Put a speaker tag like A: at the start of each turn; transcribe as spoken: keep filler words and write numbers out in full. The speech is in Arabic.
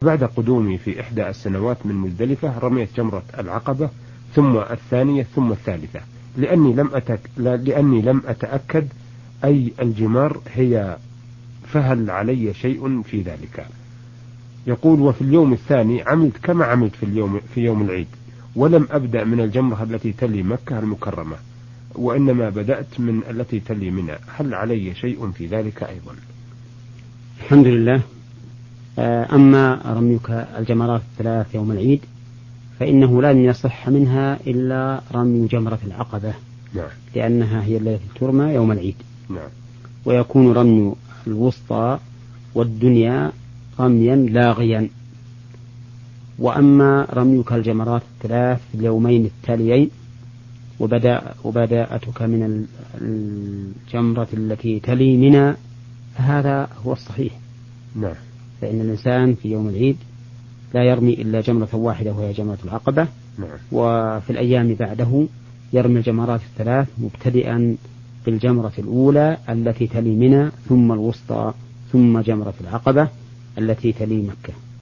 A: بعد قدومي في إحدى السنوات من مزدلفة رميت جمرة العقبة ثم الثانية ثم الثالثة، لأني لم أتك... لأني لم أتأكد أي الجمار هي، فهل علي شيء في ذلك؟ يقول: وفي اليوم الثاني عملت كما عملت في اليوم في يوم العيد، ولم أبدأ من الجمرة التي تلي مكة المكرمة، وإنما بدأت من التي تلي منى، هل علي شيء في ذلك أيضا؟
B: الحمد لله. أما رميك الجمرات الثلاث يوم العيد فإنه لن يصح منها إلا رمي جمرة العقبة.
A: نعم.
B: لأنها هي التي ترمى يوم العيد.
A: نعم.
B: ويكون رمي الوسطى والدنيا رميا لاغيا. وأما رميك الجمرات الثلاث في اليومين التاليين وبدأ وبداءتك من الجمرة التي تلي منى فهذا هو الصحيح.
A: نعم.
B: فإن الإنسان في يوم العيد لا يرمي إلا جمرة واحدة وهي جمرة العقبة.
A: نعم.
B: وفي الأيام بعده يرمي الجمرات الثلاث مبتدئا بالجمرة الأولى التي تلي منى ثم الوسطى ثم جمرة العقبة التي تلي مكة.